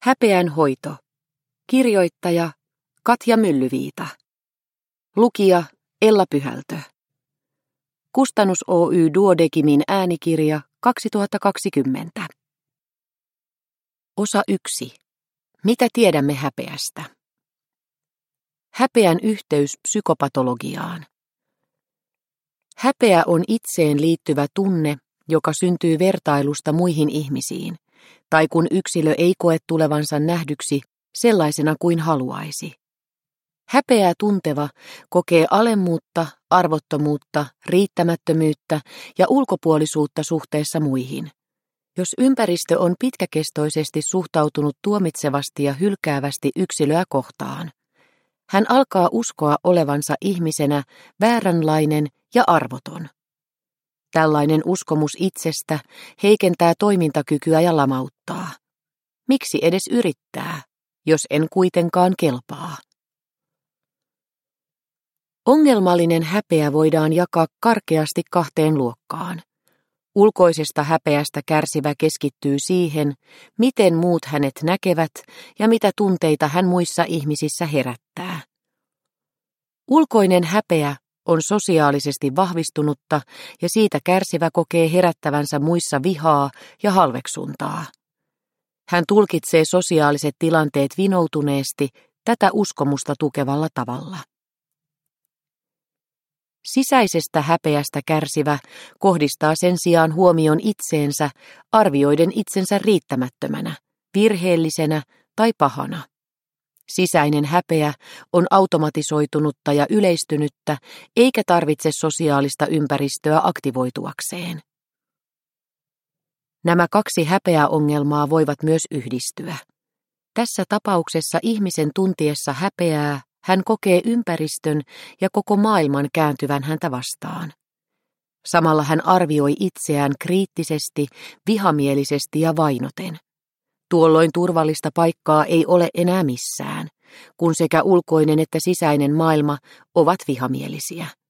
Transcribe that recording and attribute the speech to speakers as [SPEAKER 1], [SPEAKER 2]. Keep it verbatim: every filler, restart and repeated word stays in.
[SPEAKER 1] Häpeän hoito. Kirjoittaja Katja Myllyviita. Lukija Ella Pyhältö. Kustannus Oy Duodekimin äänikirja kaksituhattakaksikymmentä. Osa yksi. Mitä tiedämme häpeästä? Häpeän yhteys psykopatologiaan. Häpeä on itseen liittyvä tunne, joka syntyy vertailusta muihin ihmisiin, tai kun yksilö ei koe tulevansa nähdyksi sellaisena kuin haluaisi. Häpeää tunteva kokee alemmuutta, arvottomuutta, riittämättömyyttä ja ulkopuolisuutta suhteessa muihin. Jos ympäristö on pitkäkestoisesti suhtautunut tuomitsevasti ja hylkäävästi yksilöä kohtaan, hän alkaa uskoa olevansa ihmisenä vääränlainen ja arvoton. Tällainen uskomus itsestä heikentää toimintakykyä ja lamauttaa. Miksi edes yrittää, jos en kuitenkaan kelpaa? Ongelmallinen häpeä voidaan jakaa karkeasti kahteen luokkaan. Ulkoisesta häpeästä kärsivä keskittyy siihen, miten muut hänet näkevät ja mitä tunteita hän muissa ihmisissä herättää. Ulkoinen häpeä on sosiaalisesti vahvistunutta ja siitä kärsivä kokee herättävänsä muissa vihaa ja halveksuntaa. Hän tulkitsee sosiaaliset tilanteet vinoutuneesti tätä uskomusta tukevalla tavalla. Sisäisestä häpeästä kärsivä kohdistaa sen sijaan huomion itseensä arvioiden itsensä riittämättömänä, virheellisenä tai pahana. Sisäinen häpeä on automatisoitunutta ja yleistynyttä, eikä tarvitse sosiaalista ympäristöä aktivoituakseen. Nämä kaksi häpeäongelmaa voivat myös yhdistyä. Tässä tapauksessa ihmisen tuntiessa häpeää hän kokee ympäristön ja koko maailman kääntyvän häntä vastaan. Samalla hän arvioi itseään kriittisesti, vihamielisesti ja vainoten. Tuolloin turvallista paikkaa ei ole enää missään, kun sekä ulkoinen että sisäinen maailma ovat vihamielisiä.